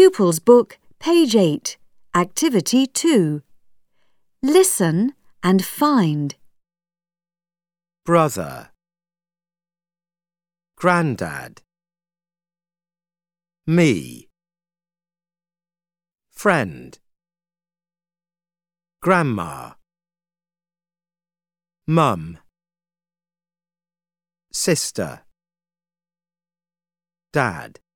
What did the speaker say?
Pupils Book, page 8, Activity 2. Listen and find. Brother, Grandad, me, friend, Grandma, Mum, sister, Dad.